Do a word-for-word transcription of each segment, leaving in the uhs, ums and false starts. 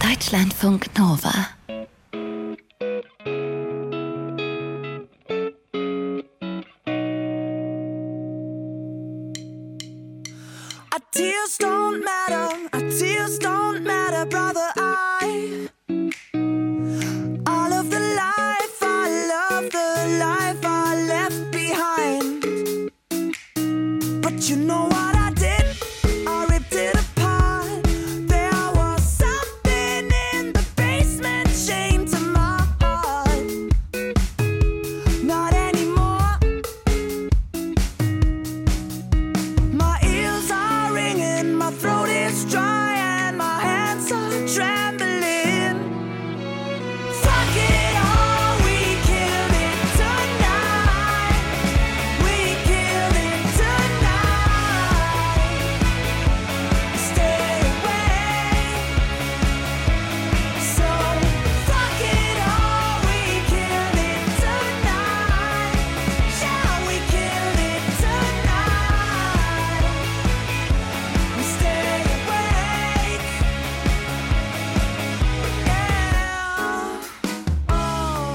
Deutschlandfunk Nova. Our tears don't matter, our tears don't matter, brother. I all of the life I love, the life I left behind. But you know what I did? I ripped it apart. There was something in the basement chained to my heart. Not anymore. My ears are ringing, my throat is dry, and my hands are trembling. Fuck it all, we killed it tonight. We killed it tonight. Stay away. So fuck it all, we killed it tonight. Yeah, we killed it tonight. Stay awake. Yeah. Oh.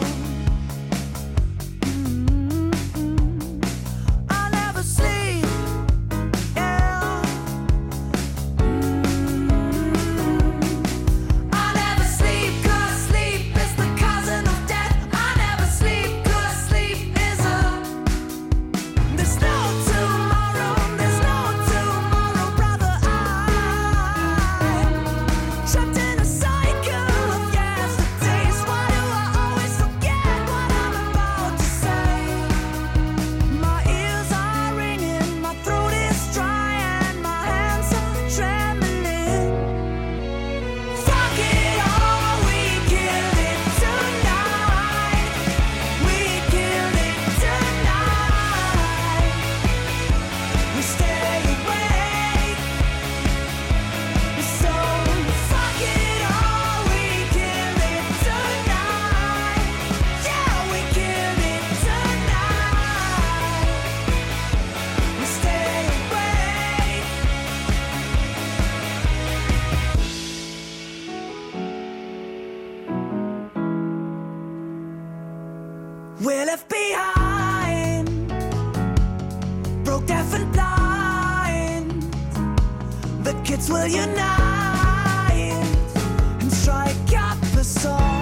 Mm-hmm. I never sleep. Yeah. Mm-hmm. I never sleep 'cause sleep is the cousin of death. I never sleep 'cause sleep is a. There's no tomorrow, there's no tomorrow, brother. I'm trapped in a cycle of yesterdays. Why do I always forget what I'm about to say? My ears are ringing, my throat is dry, and my hands are trembling. Fuck it all, we killed it tonight. We killed it tonight. We stay awake. So fuck it all, we killed it tonight. Yeah, we killed it tonight. We stay awake. We're left behind, broke, deaf, and blind. The kids will unite and strike up a song.